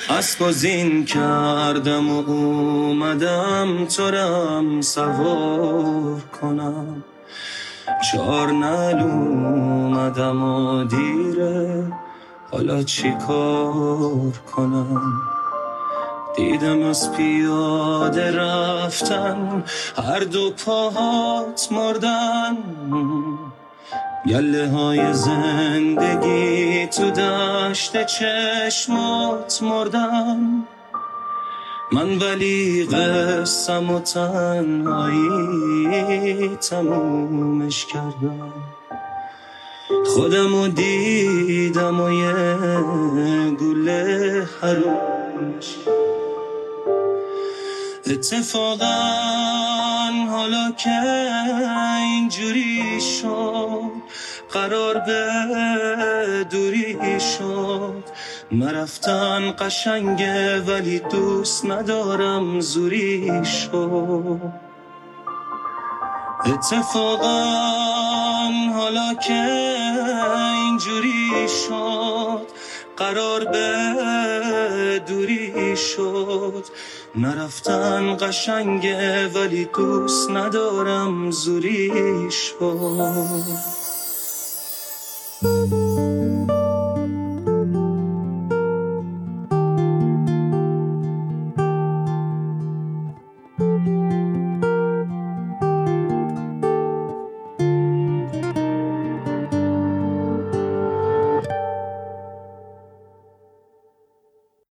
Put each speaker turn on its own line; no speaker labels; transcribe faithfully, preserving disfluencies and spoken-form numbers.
اسب و زین کردم و اومدم تو رم سوار کنم. چار نل اومدم و دیره، حالا چی کار کنم؟ دیدم از پیاده رفتن هر دو پاهات مردن. گله های زندگی تو دشت چشمات مردن. من ولی قسم و تنهایی تمومش کردم. خودمو دیدم و یه گوله حرومش. اتفاقا حالا که اینجوری شد، قرار به دوری شد. نرفتن قشنگه ولی دوست ندارم زوری شد. اتفاقا حالا که اینجوری شد، قرار به دوری شد. نرفتن قشنگه ولی دوست ندارم زوری شد.